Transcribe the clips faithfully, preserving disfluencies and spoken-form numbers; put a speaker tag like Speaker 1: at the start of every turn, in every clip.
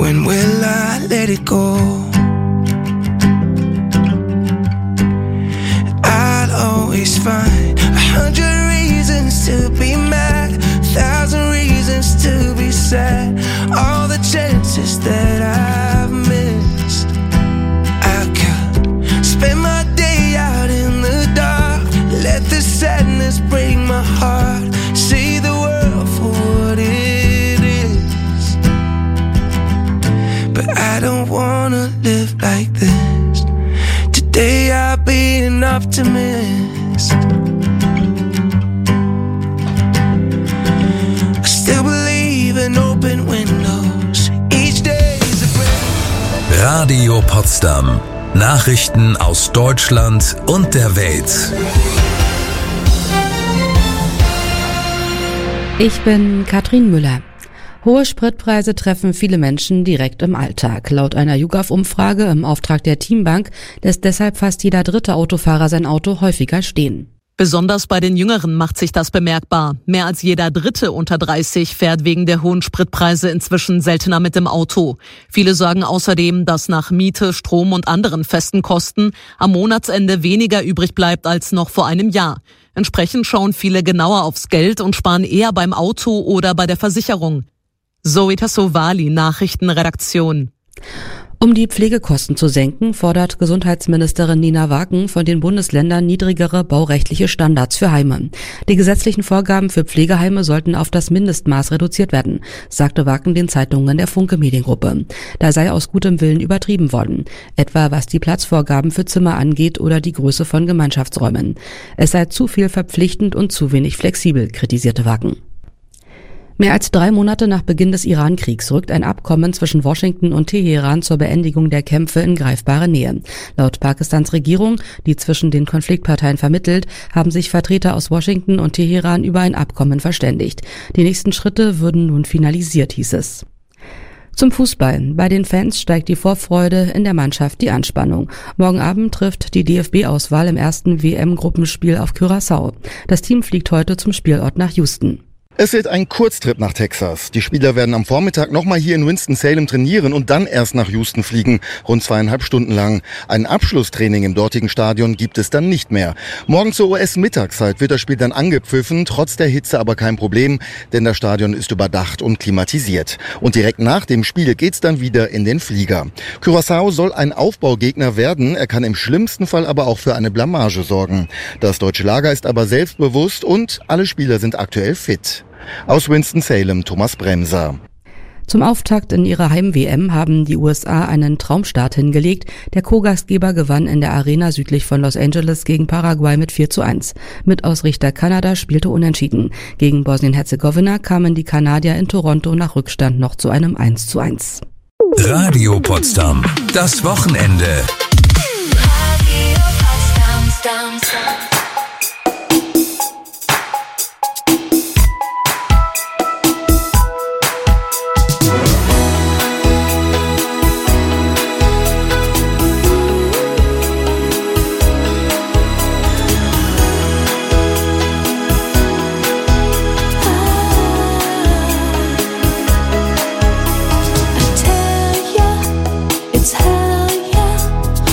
Speaker 1: When will I let it go? I'll always find a hundred reasons to be mad, a thousand reasons to be sad. All the chances that I've missed, I could spend my day out in the dark, let the sadness break my heart, see the world for what it is. But I don't wanna live like this. Today I'll be an optimist. I still believe in open windows. Each day is a break.
Speaker 2: Radio Potsdam. Nachrichten aus Deutschland und der Welt.
Speaker 3: Ich bin Katrin Müller. Hohe Spritpreise treffen viele Menschen direkt im Alltag. Laut einer YouGov-Umfrage im Auftrag der Teambank lässt deshalb fast jeder dritte Autofahrer sein Auto häufiger stehen.
Speaker 4: Besonders bei den Jüngeren macht sich das bemerkbar. Mehr als jeder Dritte unter dreißig fährt wegen der hohen Spritpreise inzwischen seltener mit dem Auto. Viele sagen außerdem, dass nach Miete, Strom und anderen festen Kosten am Monatsende weniger übrig bleibt als noch vor einem Jahr. Entsprechend schauen viele genauer aufs Geld und sparen eher beim Auto oder bei der Versicherung. Zoe Tassovali, Nachrichtenredaktion.
Speaker 3: Um die Pflegekosten zu senken, fordert Gesundheitsministerin Nina Waken von den Bundesländern niedrigere baurechtliche Standards für Heime. Die gesetzlichen Vorgaben für Pflegeheime sollten auf das Mindestmaß reduziert werden, sagte Waken den Zeitungen der Funke Mediengruppe. Da sei aus gutem Willen übertrieben worden, etwa was die Platzvorgaben für Zimmer angeht oder die Größe von Gemeinschaftsräumen. Es sei zu viel verpflichtend und zu wenig flexibel, kritisierte Waken. Mehr als drei Monate nach Beginn des Iran-Kriegs rückt ein Abkommen zwischen Washington und Teheran zur Beendigung der Kämpfe in greifbare Nähe. Laut Pakistans Regierung, die zwischen den Konfliktparteien vermittelt, haben sich Vertreter aus Washington und Teheran über ein Abkommen verständigt. Die nächsten Schritte würden nun finalisiert, hieß es. Zum Fußball. Bei den Fans steigt die Vorfreude, in der Mannschaft die Anspannung. Morgen Abend trifft die D F B-Auswahl im ersten W M-Gruppenspiel auf Curaçao. Das Team fliegt heute zum Spielort nach Houston.
Speaker 5: Es wird ein Kurztrip nach Texas. Die Spieler werden am Vormittag nochmal hier in Winston-Salem trainieren und dann erst nach Houston fliegen, rund zweieinhalb Stunden lang. Ein Abschlusstraining im dortigen Stadion gibt es dann nicht mehr. Morgen zur U S-Mittagszeit wird das Spiel dann angepfiffen, trotz der Hitze aber kein Problem, denn das Stadion ist überdacht und klimatisiert. Und direkt nach dem Spiel geht's dann wieder in den Flieger. Curaçao soll ein Aufbaugegner werden, er kann im schlimmsten Fall aber auch für eine Blamage sorgen. Das deutsche Lager ist aber selbstbewusst und alle Spieler sind aktuell fit. Aus Winston-Salem, Thomas Bremser.
Speaker 3: Zum Auftakt in ihrer Heim-W M haben die U S A einen Traumstart hingelegt. Der Co-Gastgeber gewann in der Arena südlich von Los Angeles gegen Paraguay mit vier zu eins. Mitausrichter Kanada spielte unentschieden. Gegen Bosnien-Herzegowina kamen die Kanadier in Toronto nach Rückstand noch zu einem eins zu eins.
Speaker 2: Radio Potsdam, das Wochenende.
Speaker 6: Radio Potsdam,
Speaker 7: It's hell yeah.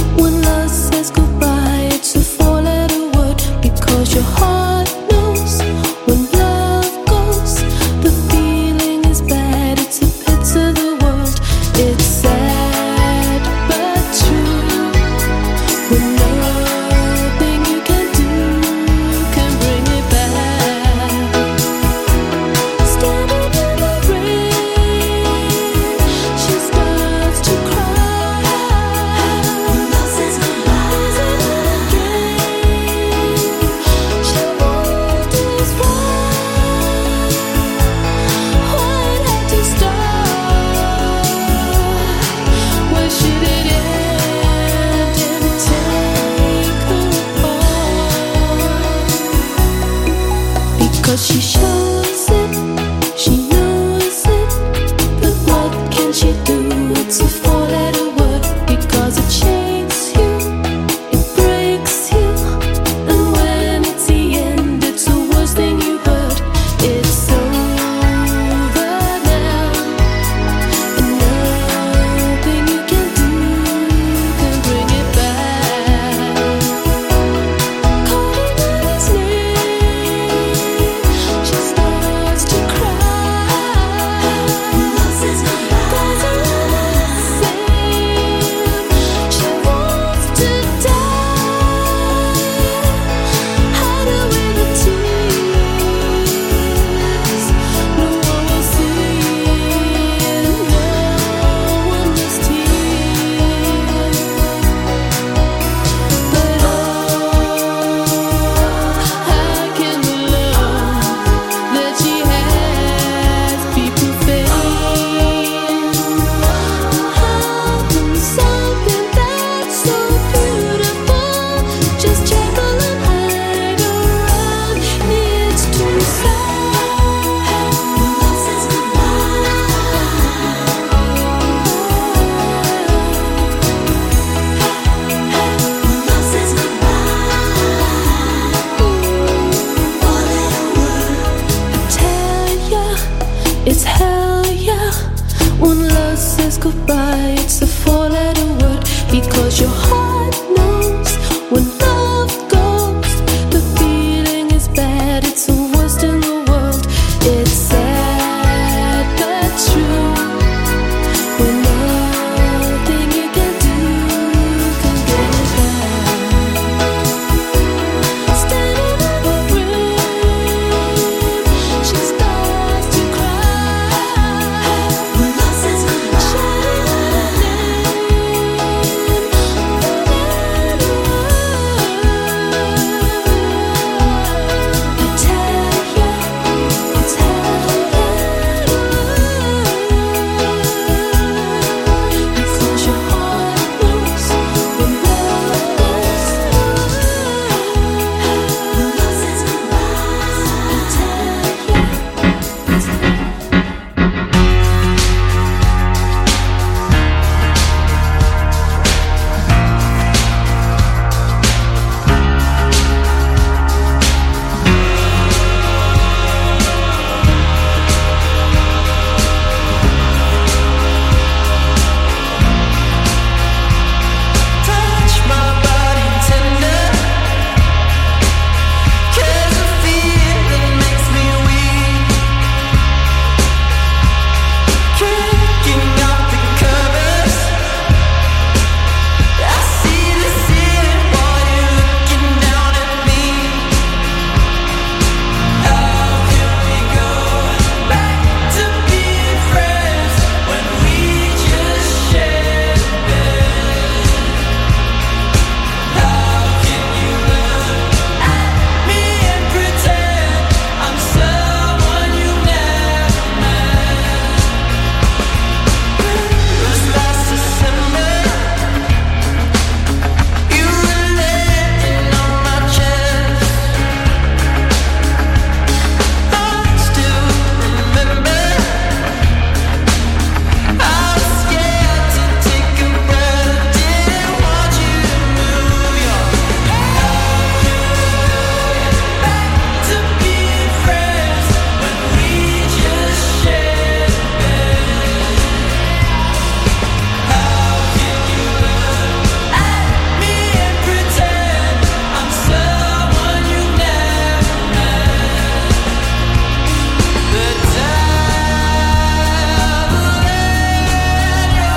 Speaker 7: tell ya, when love says goodbye, it's a four-letter word, because your heart knows when love goes, the feeling is bad, it's the worst in the world. It's sad but true, when nothing you can do can get it back. Standing in the room, she starts to cry. When love says goodbye, shouting her name, I tell ya, it's hell, because your heart knows when love goes. When love says goodbye, I tell ya, it's touch my body tender, 'cause the feeling makes me weak. Kicking off the covers, I see the ceiling while you're looking down at me. How can we go back to being friends when we just shared a bed? How can you look at me and pretend I'm someone you never met? It was last December, you were laying on my chest. I still remember, I was scared to take a breath, didn't want you to move your head. Back to being friends when we just shared a bed. How can you look at me and pretend I'm someone you never met? The devil in your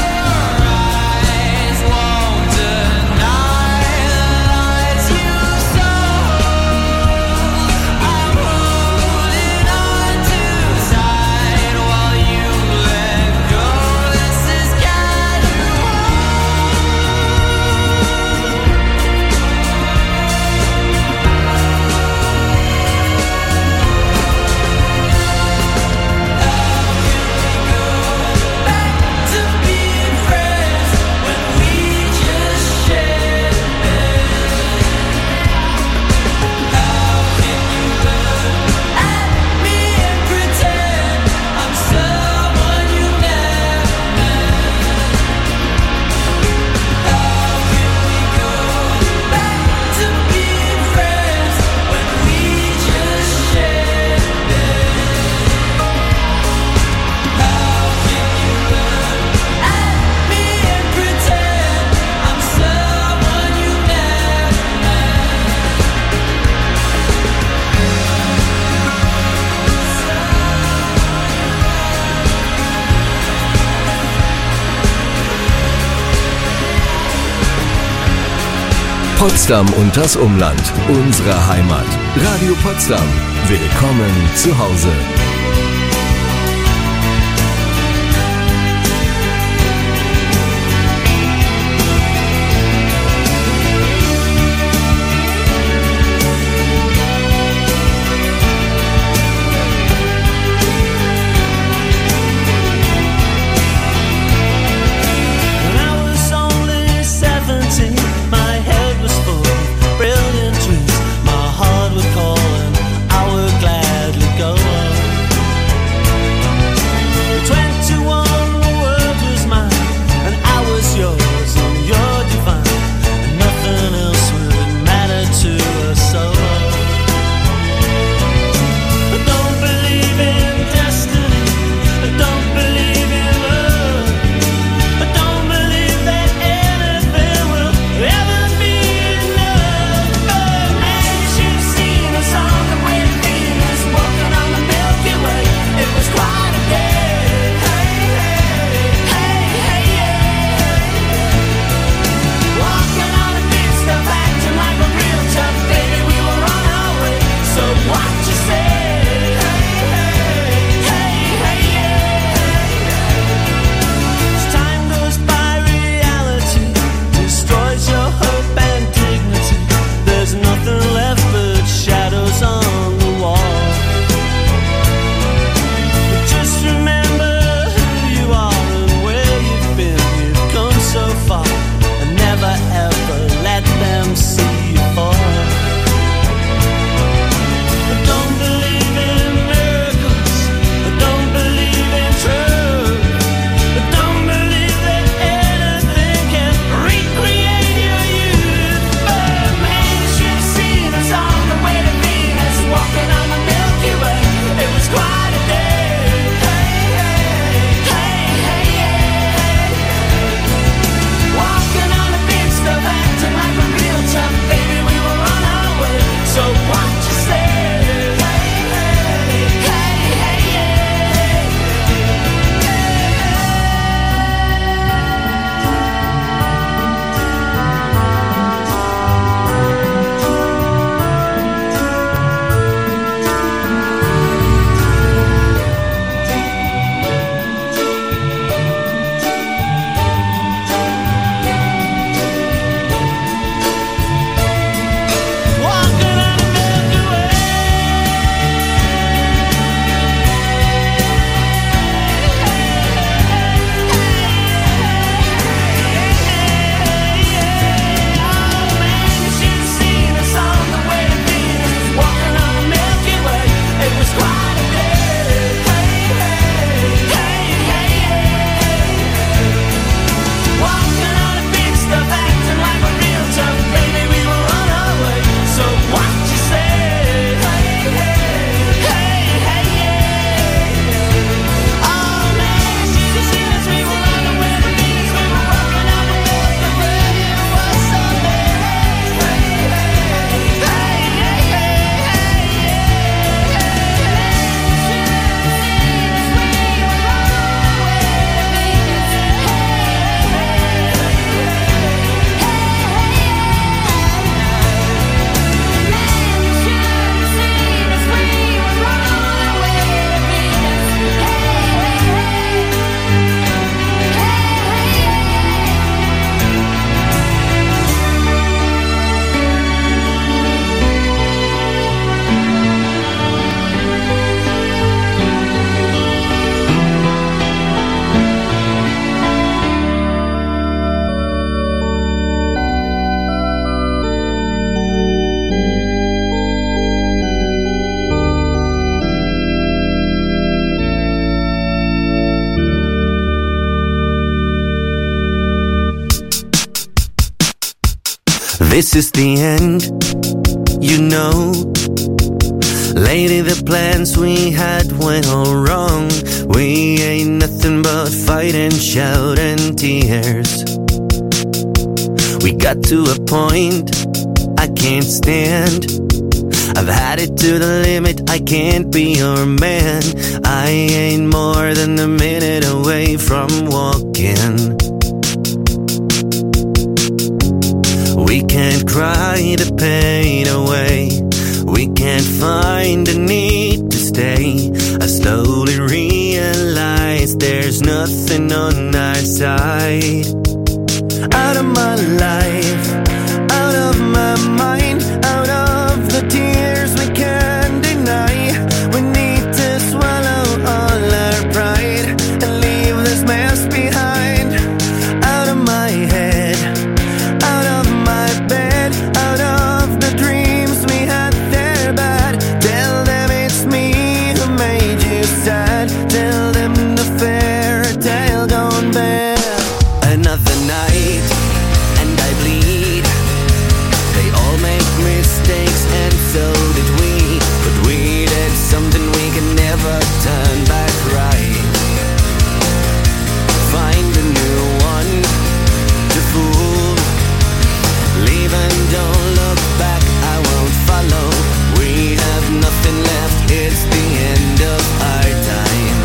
Speaker 7: eyes won't deny the lights you saw. I'm holding on too tight while you let go. This is back to being friends when we just shared a bed. How can you look at me and pretend I'm someone you never met? How can we go back to being friends when we just shared a bed? How can you look at me and pretend I'm someone you never
Speaker 2: Potsdam und das Umland, unsere Heimat. Radio Potsdam. Willkommen zu Hause.
Speaker 8: When I was only seventeen, my head was full of brilliant dreams. My heart would call and I would gladly go on.
Speaker 9: This is the end, you know. Lately the plans we had went all wrong. We ain't nothing but fight and shout and tears. We got to a point I can't stand. I've had it to the limit, I can't be your man. I ain't more than a minute away from walking. We can't cry the pain away. We can't find a need to stay. I slowly realize there's nothing on our side. Out of my life, out of my mind, out of the tears we can't deny. We need to swallow all our pride and leave this mess behind. Out of my head, out of my bed, out of the dreams we had, they're bad. Tell them it's me who made you sad. Tell them the fairy tale gone bad. Another night and I bleed. They all make mistakes and so did we. But we did something we can never turn back right. Find a new one to fool. Leave and don't look back, I won't follow. We have nothing left, it's the end of our time.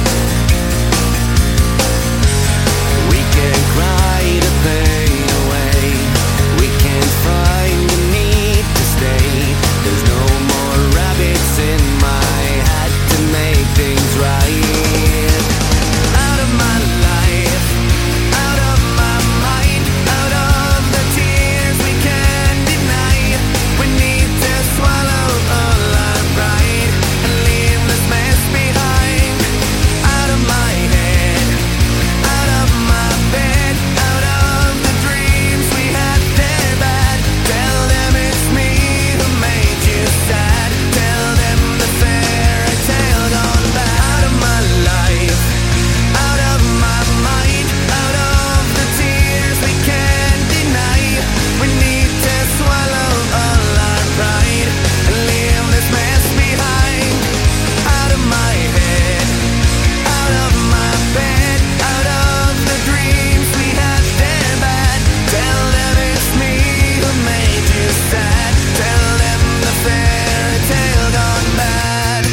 Speaker 9: We can't cry the pain away. We can't find the need to stay. There's no more rabbits in my hat to make things right. Out of my life, out of my mind, out of the tears we can't deny. We need to swallow all our pride and leave this mess behind. Out of my head, out of my bed, out of the dreams we had, they're bad. Tell them it's me who made you sad. Tell them the fairy tale gone bad. Out of my life, out of my mind, out of the tears we can't deny. We need to swallow all our pride and leave this mess behind. Out of my head, out of my bed, out of the dreams we had, they're bad. Tell them it's me who made you sad. Tell them the fairy tale gone bad.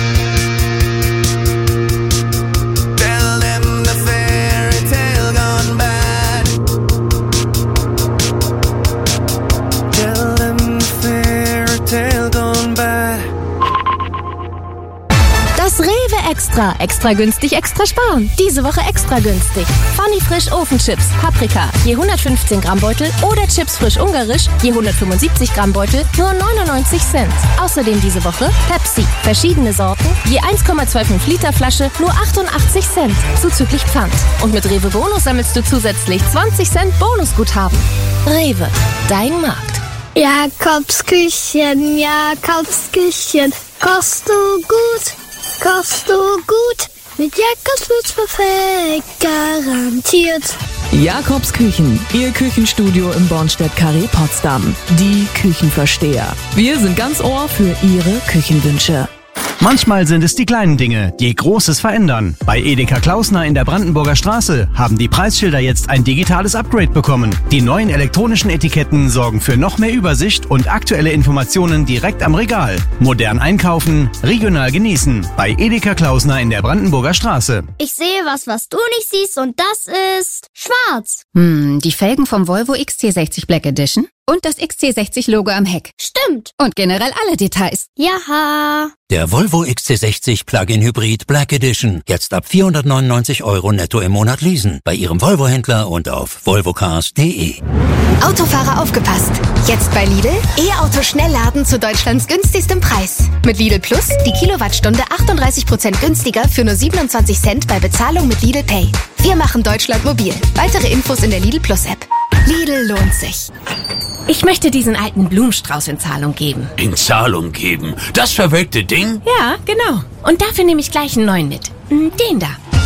Speaker 9: Tell them the fairy tale gone bad. Tell them the fairy tale gone bad.
Speaker 10: Das Rewe Extra. Extra günstig, extra sparen. Diese Woche extra günstig. Funny Frisch Ofenchips, Paprika, je hundertfünfzehn Gramm Beutel oder Chips frisch ungarisch, je hundertfünfundsiebzig Gramm Beutel, nur neunundneunzig Cent. Außerdem diese Woche Pepsi, verschiedene Sorten, je eins Komma fünfundzwanzig Liter Flasche, nur achtundachtzig Cent, zuzüglich Pfand. Und mit Rewe Bonus sammelst du zusätzlich zwanzig Cent Bonusguthaben. Rewe, dein Markt.
Speaker 7: Jakobs Küchen, Jakobs Küchen. Kochst du gut, kochst du gut. Mit Jakobs wird's perfekt, garantiert.
Speaker 11: Jakobs Küchen, Ihr Küchenstudio im Bornstedt-Carré Potsdam. Die Küchenversteher. Wir sind ganz Ohr für Ihre Küchenwünsche.
Speaker 12: Manchmal sind es die kleinen Dinge, die Großes verändern. Bei Edeka Klausner in der Brandenburger Straße haben die Preisschilder jetzt ein digitales Upgrade bekommen. Die neuen elektronischen Etiketten sorgen für noch mehr Übersicht und aktuelle Informationen direkt am Regal. Modern einkaufen, regional genießen. Bei Edeka Klausner in der Brandenburger Straße.
Speaker 13: Ich sehe was, was du nicht siehst, und das ist schwarz.
Speaker 14: Hm, die Felgen vom Volvo X C sechzig Black Edition und das X C sechzig Logo am Heck.
Speaker 13: Stimmt.
Speaker 14: Und generell alle Details.
Speaker 13: Jaha.
Speaker 15: Der Volvo X C sechzig Plug-in Hybrid Black Edition. Jetzt ab vierhundertneunundneunzig Euro netto im Monat leasen. Bei Ihrem Volvo-Händler und auf volvocars punkt de.
Speaker 16: Autofahrer aufgepasst. Jetzt bei Lidl E-Auto Schnellladen zu Deutschlands günstigstem Preis. Mit Lidl Plus die Kilowattstunde achtunddreißig Prozent günstiger für nur siebenundzwanzig Cent bei Bezahlung mit Lidl Pay. Wir machen Deutschland mobil. Weitere Infos in der Lidl Plus App. Lidl lohnt sich.
Speaker 10: Ich möchte diesen alten Blumenstrauß in Zahlung geben.
Speaker 17: In Zahlung geben? Das verwelkte Ding?
Speaker 10: Ja, genau. Und dafür nehme ich gleich einen neuen mit. Den da.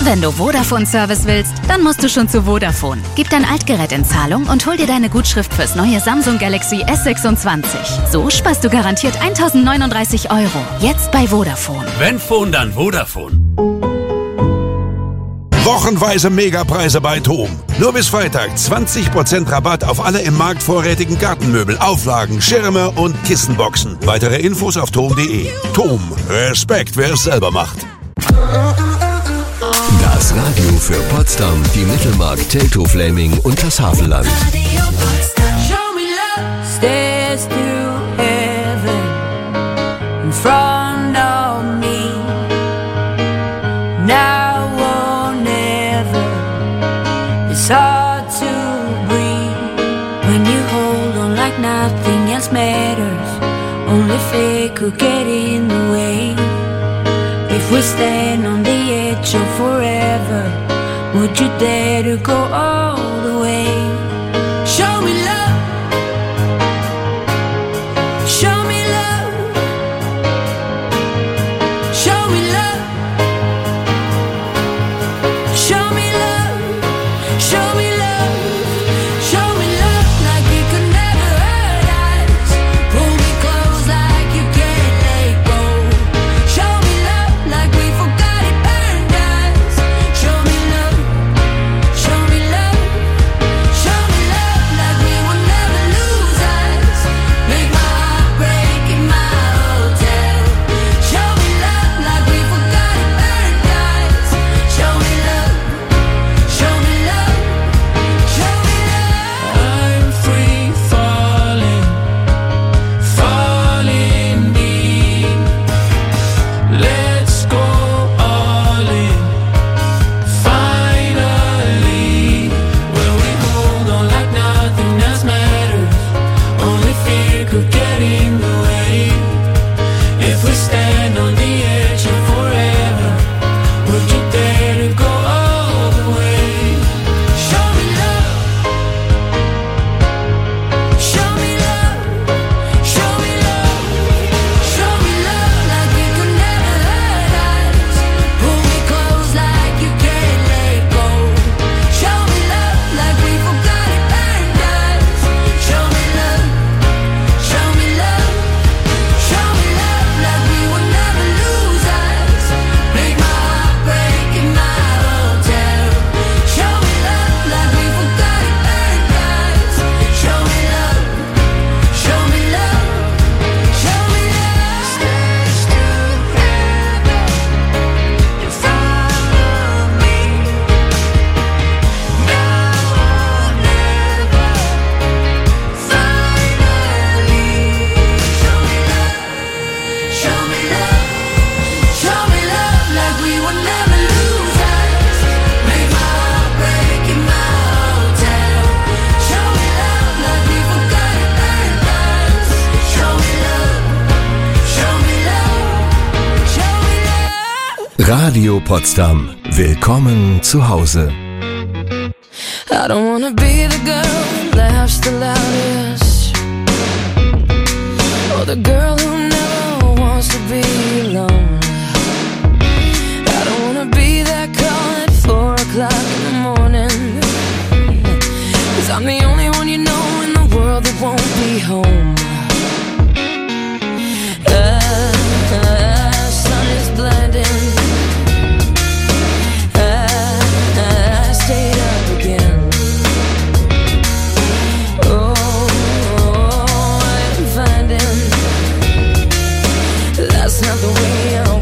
Speaker 10: Wenn du Vodafone-Service willst, dann musst du schon zu Vodafone. Gib dein Altgerät in Zahlung und hol dir deine Gutschrift fürs neue Samsung Galaxy S sechsundzwanzig. So sparst du garantiert eintausendneununddreißig Euro. Jetzt bei Vodafone.
Speaker 17: Wenn Phone, dann Vodafone.
Speaker 18: Wochenweise Megapreise bei TOM. Nur bis Freitag zwanzig Prozent Rabatt auf alle im Markt vorrätigen Gartenmöbel, Auflagen, Schirme und Kissenboxen. Weitere Infos auf tom punkt de. TOM. Respekt, wer es selber macht.
Speaker 2: Das Radio für Potsdam, die Mittelmark, Teltow-Fläming und das Havelland.
Speaker 19: Show me love, stairs to heaven in front of me. Now or never, it's hard to breathe when you hold on like nothing else matters. Only fate could get in the way. If we stand on the edge of forever, would you dare to go all the way? Show me love. Show me love. Show me love. Show me love. Show me love. Show me love like it could never hurt us. Pull me close like you can't let go. Show me love like we forgot it burned us. Show me love. Show me love. Show me love like we will never lose us. Make my heart break in my hotel. Show me love like we forgot it burned us. Show me love. Show me love. Show me love. I'm free falling, falling deep. Let's go all in. Finally, when we hold on like nothing else matters, only fear could get in the way. If we stand on the edge of forever, would you dare to go all the way? Show me love. Show me love. Show me love. Show me love like it could never hurt us. Pull me close like you can't let go. Show me love like we forgot it burned us. Show me love. Show me love. Show me love like we will never lose us. Make my heart break in my hotel. Show me love like we forgot it burned us. Show me love. Show me love. Show me love. Stairs to heaven in front of me. Now or never. Finally, show me love. Show me love. Show me love like we will never lose us. Make my heart break in my hotel. Show me love like we forgot it burned us. Show me love. Show me love. Show me love.
Speaker 2: Radio Potsdam. Willkommen zu Hause.
Speaker 19: I don't wanna be the girl who laughs the loudest, or the girl who never wants to be alone. I don't wanna be that call at four o'clock in the morning, 'cause I'm the only one you know in the world that won't be home. The sun is blinding. I, I stayed up again. Oh, I'm finding that's not the way I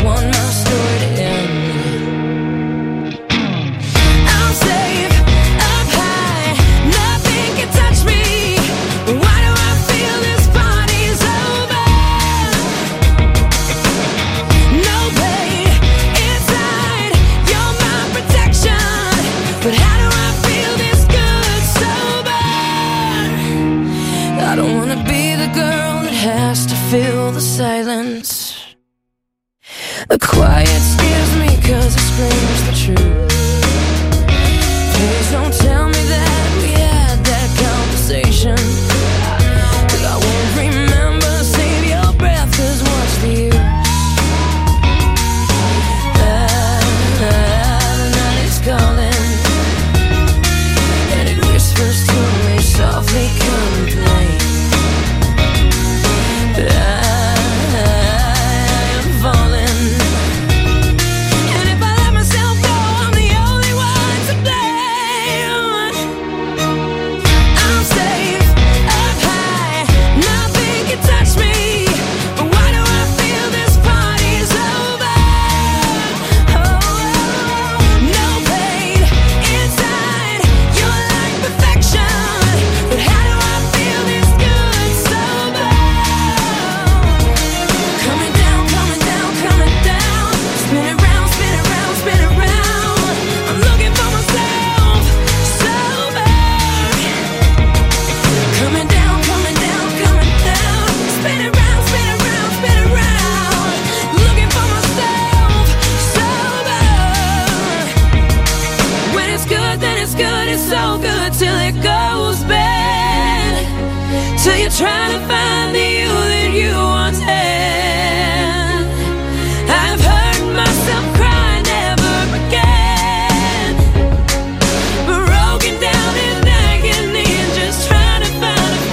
Speaker 19: it goes bad, till you're trying to find the you that you once had. I've heard myself cry never again, broken down in agony and just trying to find a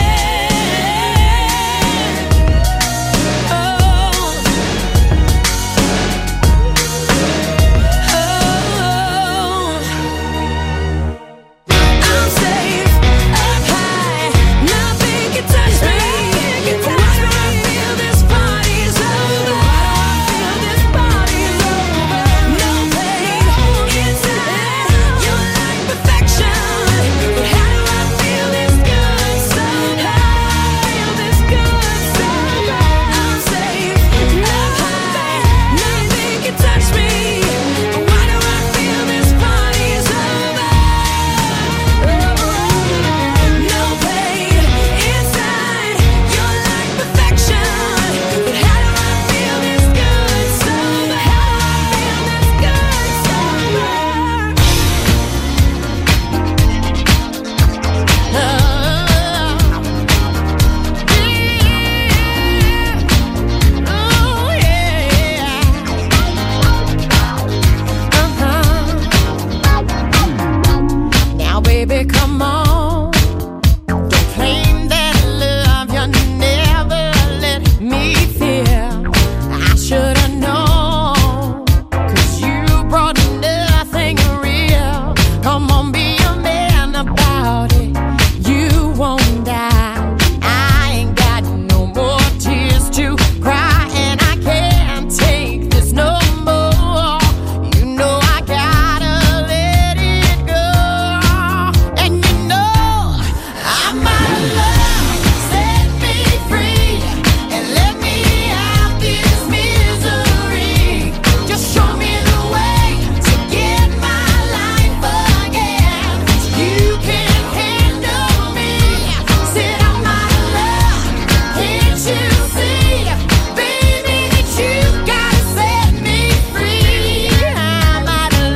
Speaker 19: friend. Oh, oh, I'm safe up high, nothing can touch me. Why do I feel this party's over? Why do I feel this party's over? No pain inside, you're like perfection. But how do I feel this good somehow? Feel this good somehow. I'm safe up high, nothing can touch me. Why do I feel this party's over? No pain inside, you're like perfection. But how do I feel this good somehow? Feel this good Now, baby, come on. Don't claim that love you never let me feel. I should've known, 'cause you brought nothing real. Come on, be a man about it. You won't die. I ain't got no more tears to cry, and I can't take this no more. You know I gotta let it go. And you know I'm out of love. Set me free and let me out this misery. Just show me the way to get my life again. You can't handle me. Said I'm out of love. Can't you see, baby, that you gotta set me free? I'm out of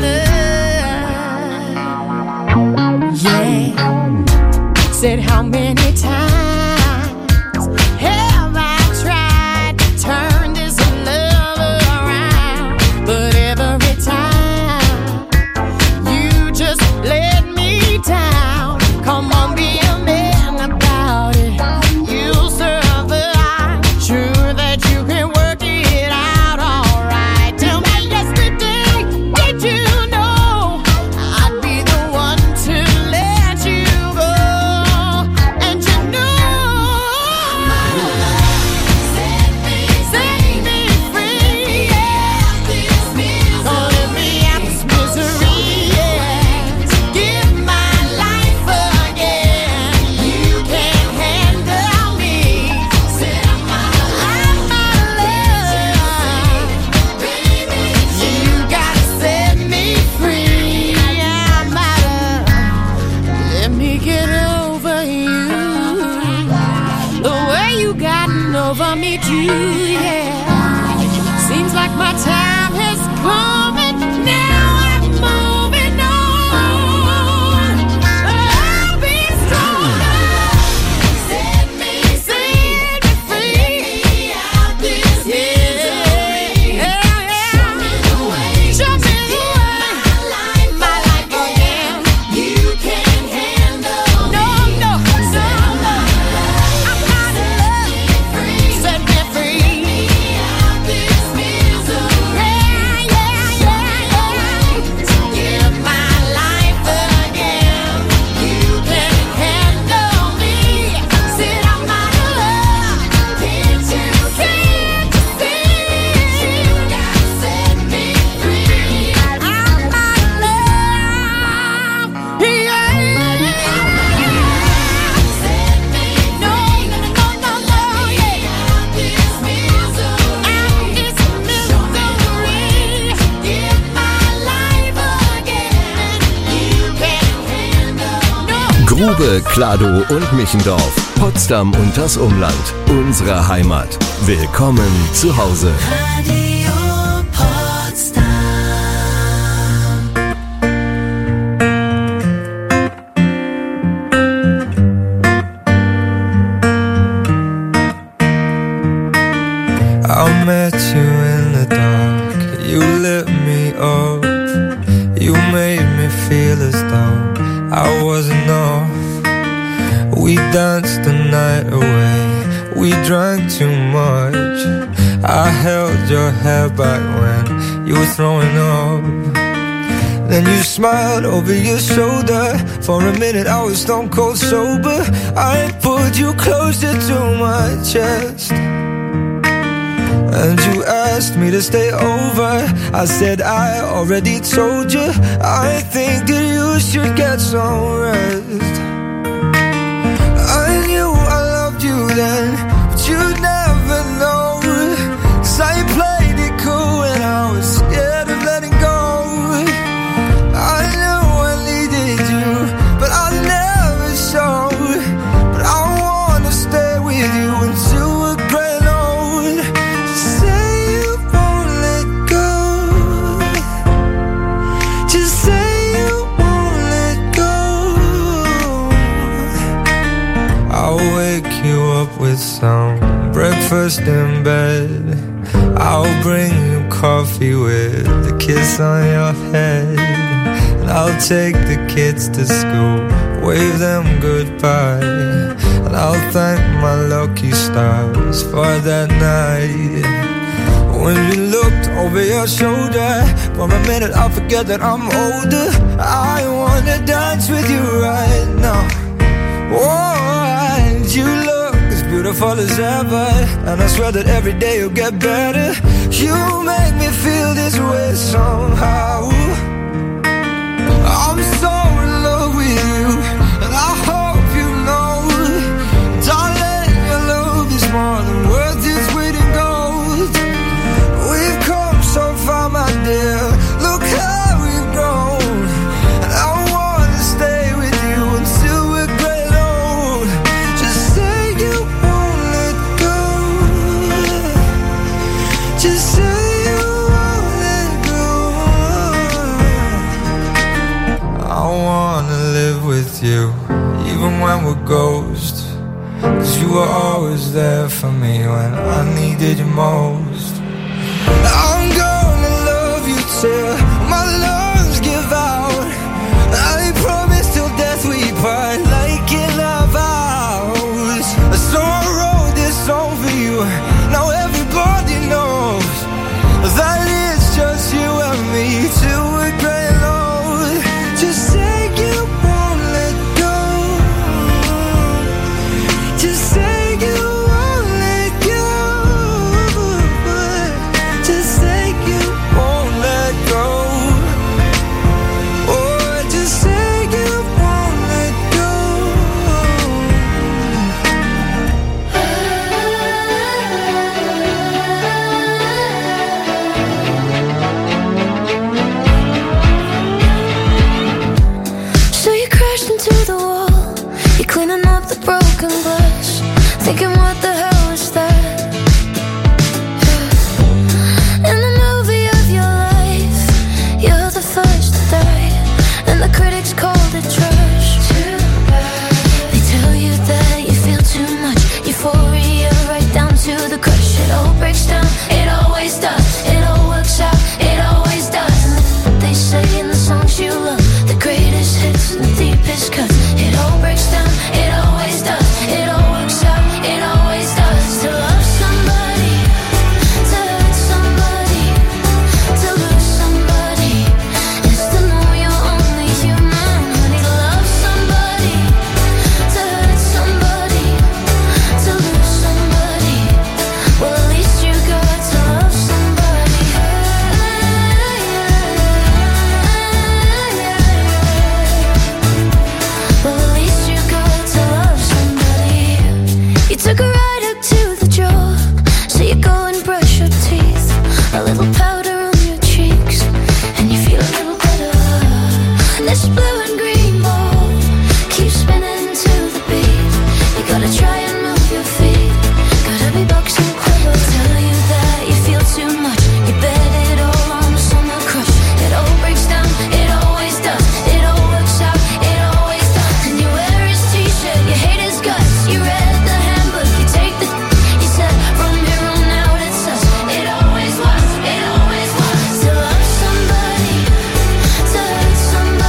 Speaker 19: love. Yeah. Said how many times have I tried to turn this love around? But every time you just let me down. Come on, be a man about it. You'll survive. Sure that you can work it out alright. Tell me yesterday, did you know I'd be the one to let you go? And you know I'm out of love. Set me, set me free. Yeah, this misery. Don't let me out this misery. Yeah, to give my life again. You can't handle me. Said I'm out of love. Baby, you gotta set me free. I'm out of. Let me get over you. The way you gotten over me too, yeah. Seems like my time has come and now I'm moving on. I'll be stronger. Set me, set me free. Out this misery. Yeah, yeah. Show me the way. Show me the way. My life, my life again. You can't handle no, no, no, no. I'm out of love. Set me free. Out this misery. Yeah, yeah, yeah, yeah. To give my life again. You can't handle me. Said I'm out of love. Can't you see? You gotta set me free. I'm out of love. Yeah. Set me free. No, no, no, no, no, yeah. Out this misery. Out this misery. Give my life again. You can't handle no.
Speaker 2: Grube, Kladow und Michendorf. Potsdam und das Umland. Unsere Heimat. Willkommen zu Hause.
Speaker 19: Radio Potsdam.
Speaker 1: made me feel as though I wasn't enough. We danced the night away, we drank too much. I held your hair back when you were throwing up. Then you smiled over your shoulder. For a minute I was stone cold sober. I pulled you closer to my chest, and you asked me to stay over. I said I already told you, I think that you should get some rest. I knew I loved you then, but you'd never know, 'cause I played it cool when I was scared of letting go. I knew I needed you, but I never showed. But I wanna stay with you until we're growing old. Just say you won't let go. Just say you won't let go. I'll wake you up with some breakfast in bed. I'll bring you coffee with a kiss on your head. And I'll take the kids to school, wave them goodbye. And I'll thank my lucky stars for that night. When you looked over your shoulder, for a minute I forget that I'm older. I wanna dance with you right now. Oh, and you look as beautiful as ever, and I swear that every day you'll get better. You make me feel this way somehow. I'm so in love with you, and I hope you know, darling, your love is more than worth its weight in gold. We've come so far, my dear, look how we've grown. And I wanna stay with you until we're great old. Just say you won't let go. Just say you won't let go. I wanna live with you, even when we're ghosts. 'Cause you were always there for me when I needed you most. I'm gonna love you till my lungs give out. I promise till death we part, like in our vows. So I wrote this song for you, now everybody knows that it's just you and me till we're grey and old. Just say you won't let go. Just say you won't let go. Just say you won't let go. Oh, just say you won't let go.
Speaker 7: So you crashed into the wall, you're cleaning up the broken glass, thinking what the hell was that? In the movie of your life, you're the first to die, and the critics called it trash. They tell you that you feel too much, euphoria right down to the crush. It all breaks down, it always does, it all works out, it always does. And they say in the songs you love, the greatest hits and the deepest cuts. It all breaks down, it always does, it all works out, it always does. To love somebody, to hurt somebody, to lose somebody, is to know you're only human. Honey, to love somebody, to hurt somebody, to lose somebody, well at least you got to love somebody. Well at least you got to love somebody. You took a ride up to the job, so you go and brush your teeth. A little powder on your cheeks, and you feel a little better. This blue and green ball keeps spinning to the beat. You gotta try and move your feet, gotta be boxing quiver. Tell you that you feel too much, you bet it all on the summer crush. It all breaks down, it always does, it all works out, it always does. And you wear his t-shirt, you hate his guts, you read the handbook, you take the, you said from here on out it's us. It always was, it always was. To love somebody, to hurt somebody,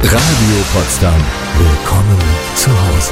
Speaker 2: Radio Potsdam. Willkommen zu Hause.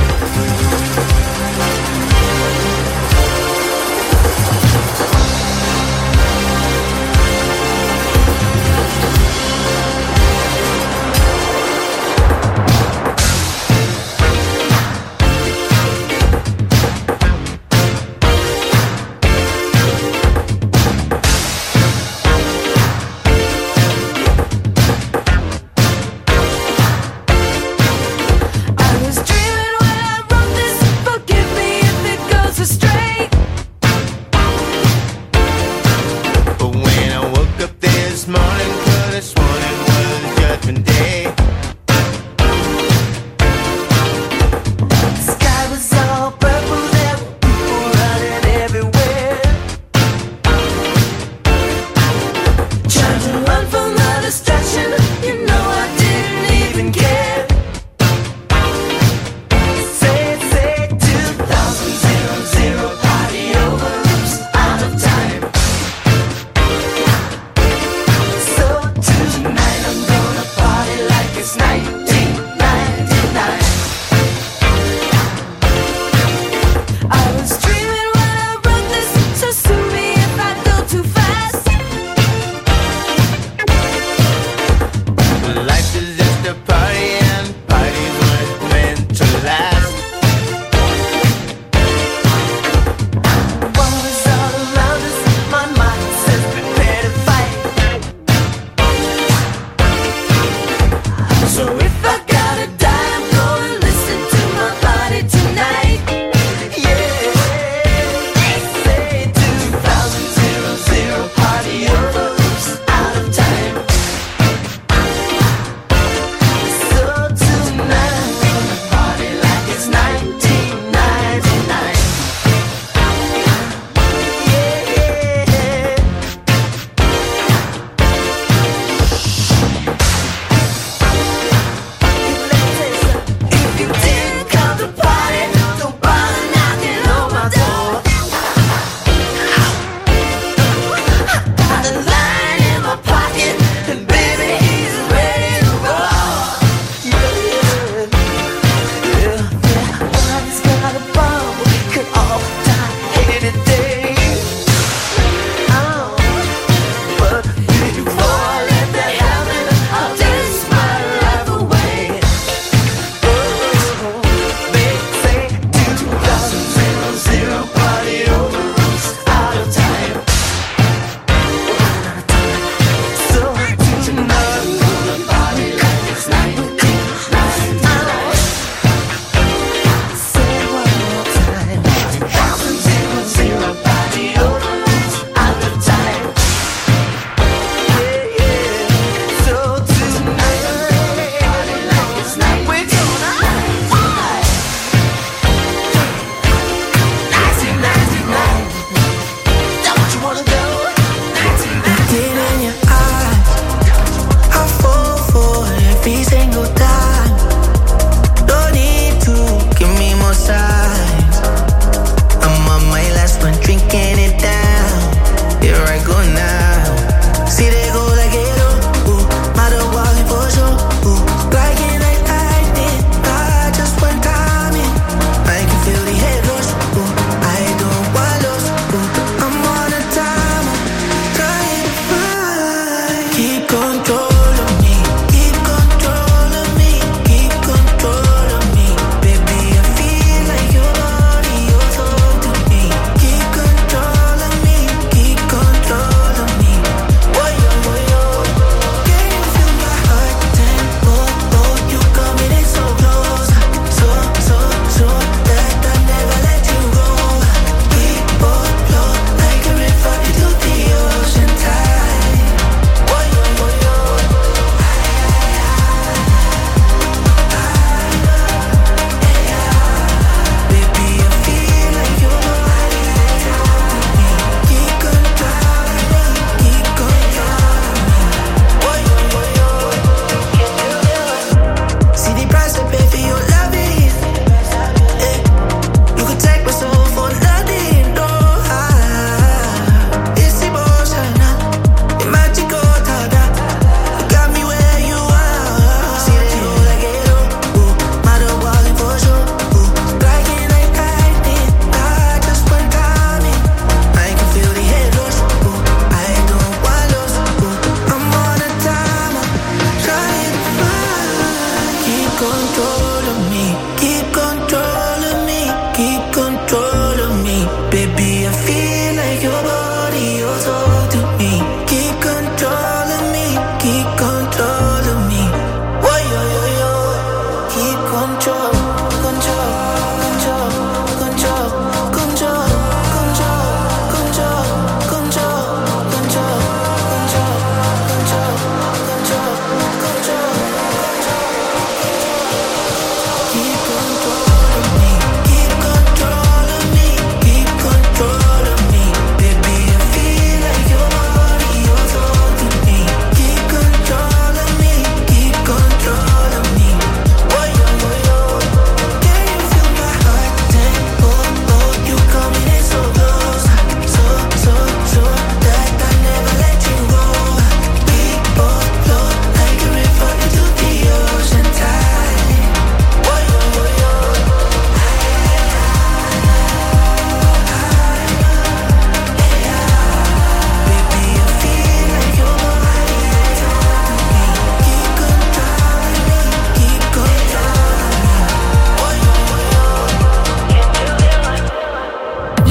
Speaker 19: I was dreaming when I wrote this book.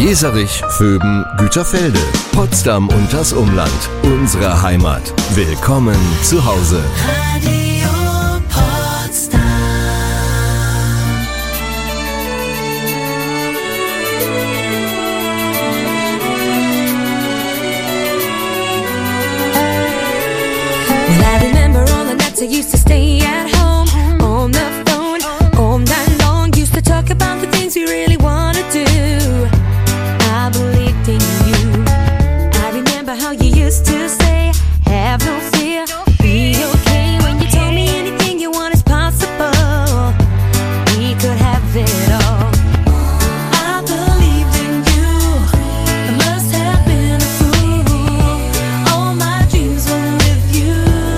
Speaker 2: Jeserich, Vöben, Güterfelde, Potsdam und das Umland. Unsere Heimat. Willkommen zu Hause.
Speaker 19: Radio Potsdam.
Speaker 7: Well, I remember all the nights I used to stay at home, on the phone, all night long. Used to talk about the things we really want to do. I believed in you. I remember how you used to say, have no fear, be okay. When you told me anything you want is possible, we could have it all. I believed in you. I must have been a fool. All my dreams were with you.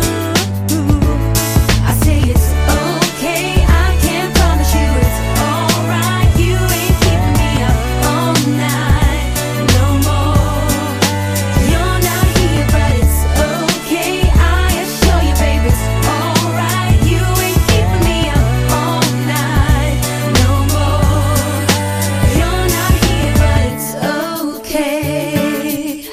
Speaker 7: I say it's okay, I can't promise you it's alright. You ain't keeping me up all night no more. You're not here, but it's okay, I assure you, baby, it's alright. You ain't keeping me up all night no more. You're not here, but it's okay.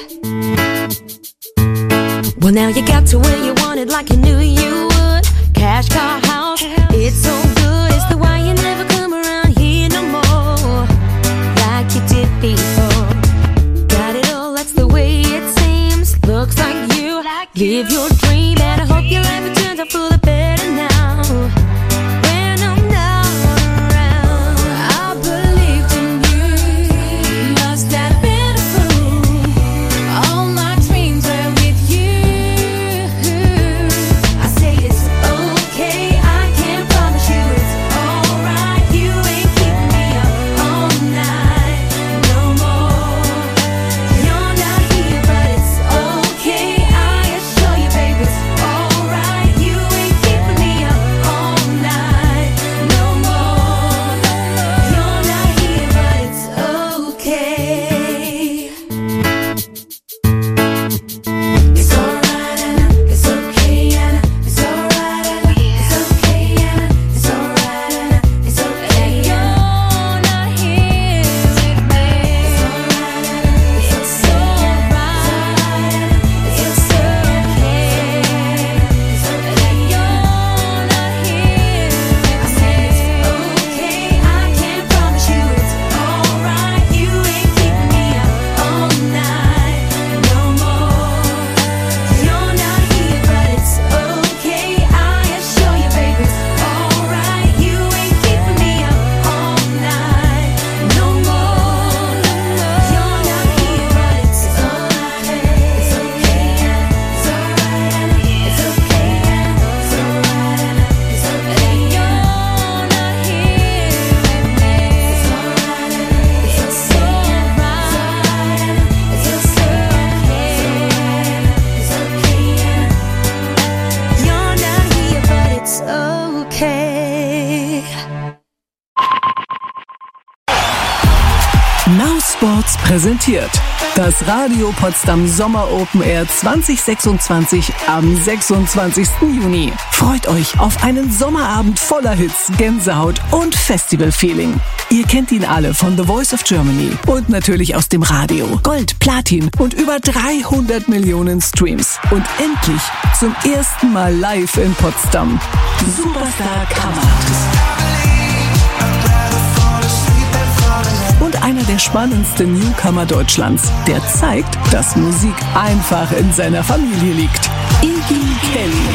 Speaker 7: Well, now you got to where you wanted like you knew you would. Cash, car, house, it's so good. It's the why you never come around here no more, like you did before. Got it all, that's the way it seems. Looks like you live your dream, and I hope your life turns out for the better now. When I'm not around, I believed in you. Must have been a fool. All my dreams were with you. I say it's okay, I can't promise you it's alright. You ain't keeping me up all night no more. You're not here, but it's okay, I assure you, baby, it's alright. You ain't keeping me up all night no more. You're not here, but it's okay. It's alright and it's okay and it's alright and it's okay and it's alright and it's okay. You're not here with me. It's alright and it's alright and it's okay. It's okay. You're not here with me. I say it's okay, I can't promise you it's alright. You ain't keeping me up all night no more. You're not here, but it's okay, I assure you, baby, it's alright. You ain't keeping me up all night no more. You're not here, but it's alright. It's okay, it's alright, it's okay, it's alright, it's okay. You're not here with me. It's alright, it's alright, it's okay, it's okay. You're not here, but it's okay.
Speaker 11: Now Sports präsentiert das Radio Potsdam Sommer Open Air zwanzig sechsundzwanzig am sechsundzwanzigsten Juni. Freut euch auf einen Sommerabend voller Hits, Gänsehaut und Festival-Feeling. Ihr kennt ihn alle von The Voice of Germany und natürlich aus dem Radio. Gold, Platin und über dreihundert Millionen Streams. Und endlich zum ersten Mal live in Potsdam. Superstar Kammert. Und einer der spannendsten Newcomer Deutschlands, der zeigt, dass Musik einfach in seiner Familie liegt. Iggy Kelly.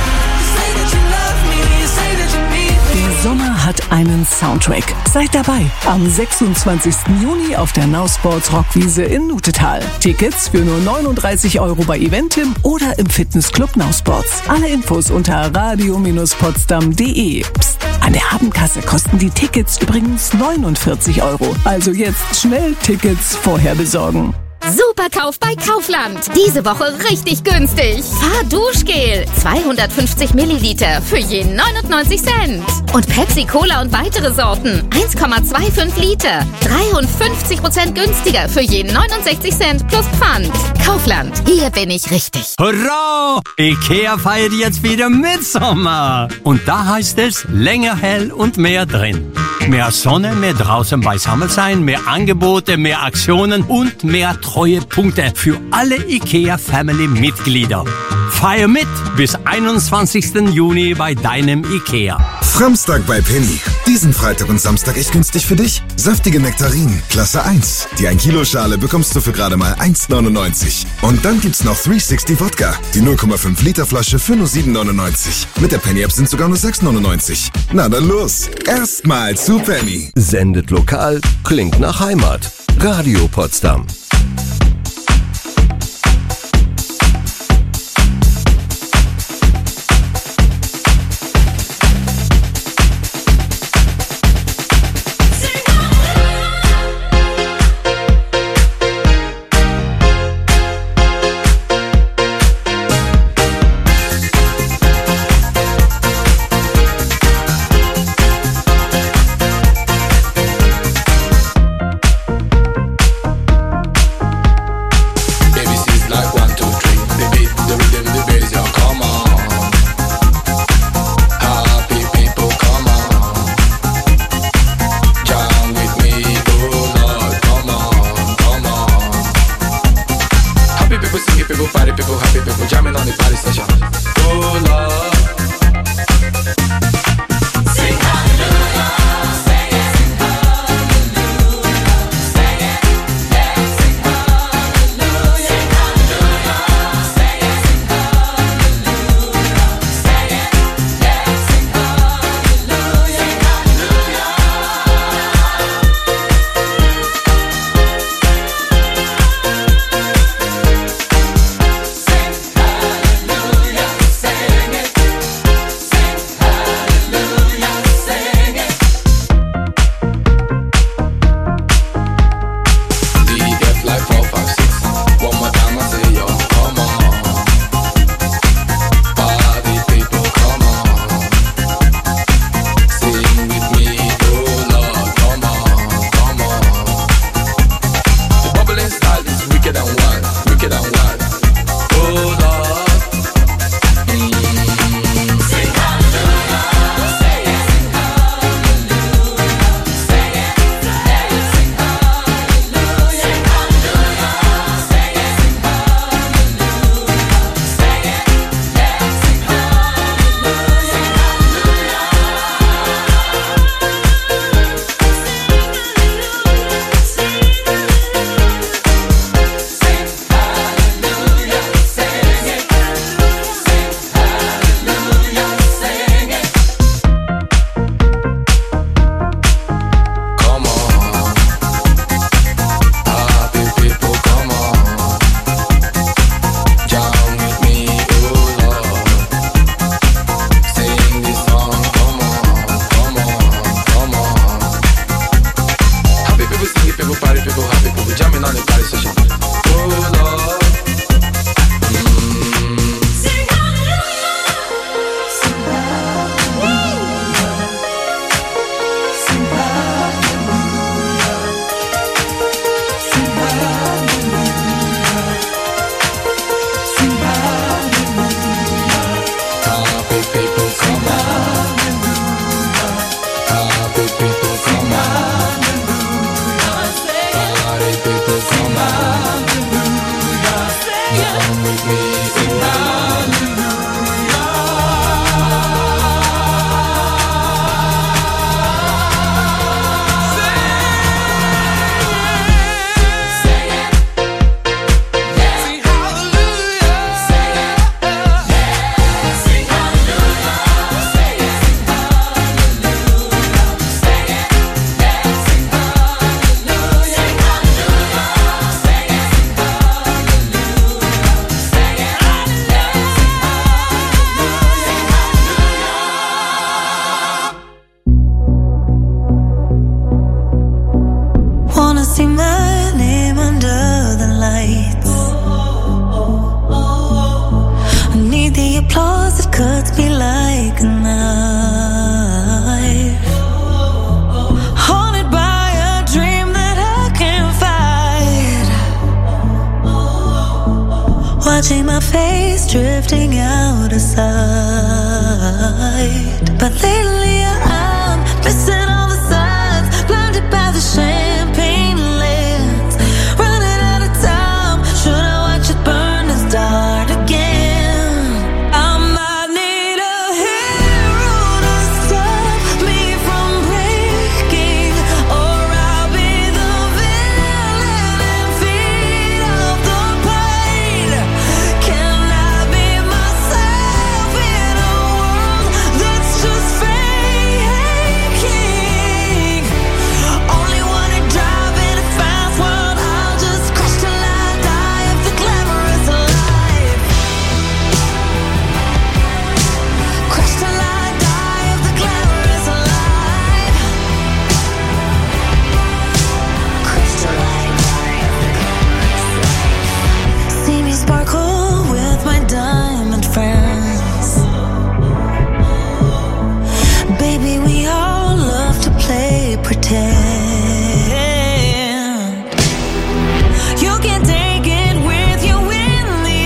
Speaker 11: Der Sommer hat einen Soundtrack. Seid dabei am sechsundzwanzigsten Juni auf der Now Sports Rockwiese in Nutetal. Tickets für nur neununddreißig Euro bei Eventim oder im Fitnessclub Now Sports. Alle Infos unter radio Bindestrich potsdam punkt de. Psst, an der Abendkasse kosten die Tickets übrigens neunundvierzig Euro. Also jetzt schnell Tickets vorher besorgen.
Speaker 16: Superkauf bei Kaufland. Diese Woche richtig günstig. Fahrduschgel. zweihundertfünfzig Milliliter für je neunundneunzig Cent. Und Pepsi Cola und weitere Sorten. eins Komma fünfundzwanzig Liter. dreiundfünfzig Prozent günstiger für je neunundsechzig Cent plus Pfand. Kaufland. Hier bin ich richtig.
Speaker 20: Hurra! Ikea feiert jetzt wieder Mitsommer. Und da heißt es länger hell und mehr drin. Mehr Sonne, mehr draußen beisammen sein, mehr Angebote, mehr Aktionen und mehr Treuepunkte für alle IKEA-Family-Mitglieder. Feier mit bis einundzwanzigsten Juni bei deinem IKEA.
Speaker 21: Framstag bei Penny. Diesen Freitag und Samstag echt günstig für dich. Saftige Nektarinen, Klasse eins. Die ein Kilo Schale bekommst du für gerade mal eins neunundneunzig. Und dann gibt's noch dreihundertsechzig Wodka. Die null Komma fünf Liter Flasche für nur sieben neunundneunzig. Mit der Penny-App sind sogar nur sechs neunundneunzig. Na dann los. Erstmal zu Penny.
Speaker 2: Sendet lokal, klingt nach Heimat. Radio Potsdam.
Speaker 19: Sing
Speaker 4: cuts me like a knife. Haunted by a dream that I can't fight. Watching my face drifting out of sight. But lately I'm missing all the signs, blinded by the champagne lens. Running out of time, should I watch it burn and start again? I might need a hero to stop me from breaking, or I'll be the villain and feed off the pain. Can I be myself in a world that's just faking? Only wanna drive in a fast world, I'll just crash till I die of the glamorous life. Crash till I die of the glamorous life. Crash till I die of the glamorous life. See me sparkle with my diamond friends. Baby, we all love to play pretend. You can take it with you in the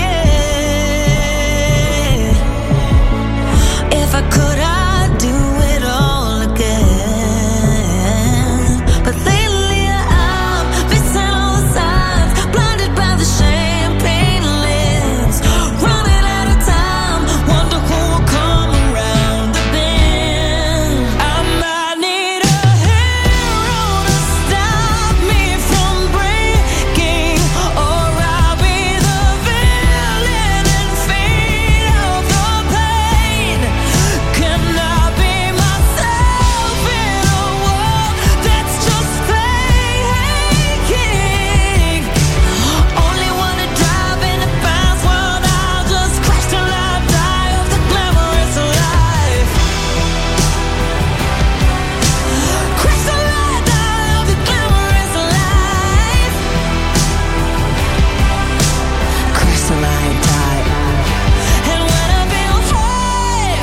Speaker 4: end. If I could, I'd do it all again. But lately I'm missing all the signs, blinded by the champagne lens. Running out of time, wonder who will come around the bend. I might need a hero to stop me from breaking, or I'll be the villain and feed off the pain. Can I be myself in a world that's just faking? Only wanna drive in a fast world, I'll just crash till I die of the glamorous life. Crash till I die of the glamorous life. Crash till I die. And when I feel high,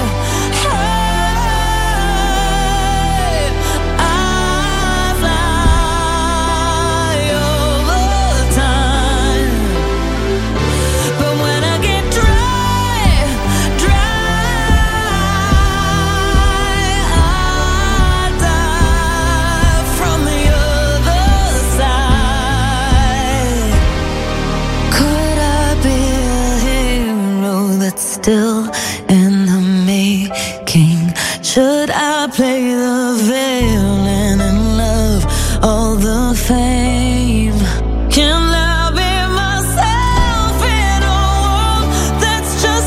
Speaker 4: high, I fly over time. But when I get dry, dry, I die from the other side. Could I be a hero that's still in the making? Should I play the villain and love all the fame? Can I be myself in a world that's just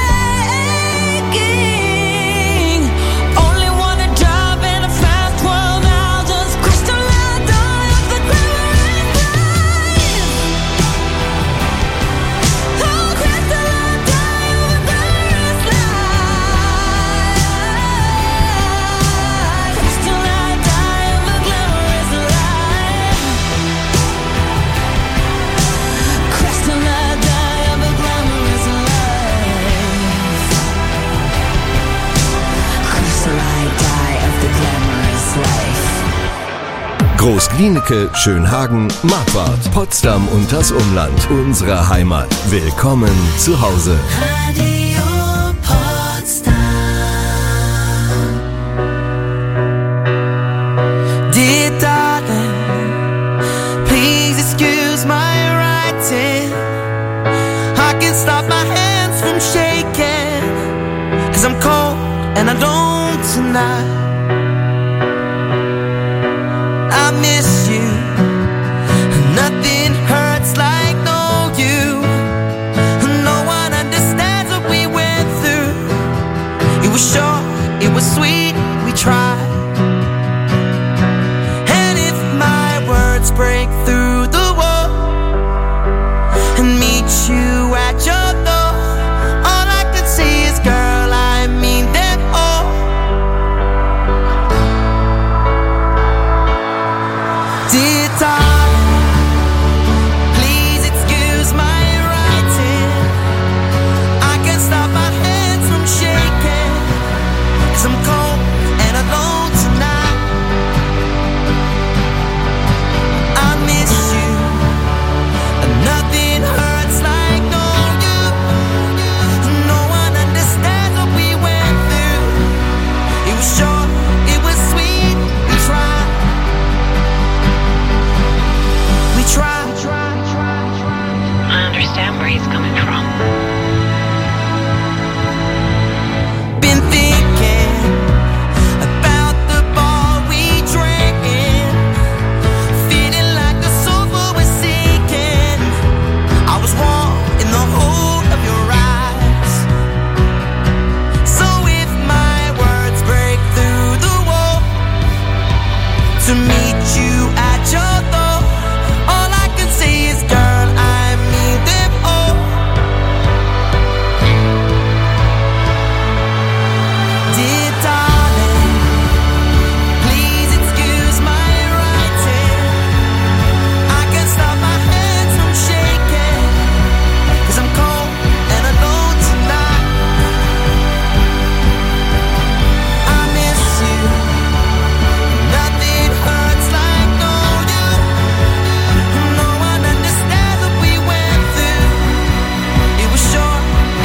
Speaker 4: faking? Only wanna drive in a fast world, I'll just crash till I die of the glamorous life. Oh, crash till I die of the glamorous life. Crash till I die of the glamorous life. Crash till I die of the glamorous life. Crash till I die of the glamorous life.
Speaker 2: Großglienicke, Schönhagen, Marquardt, Potsdam und das Umland. Unsere Heimat. Willkommen zu Hause.
Speaker 4: Radio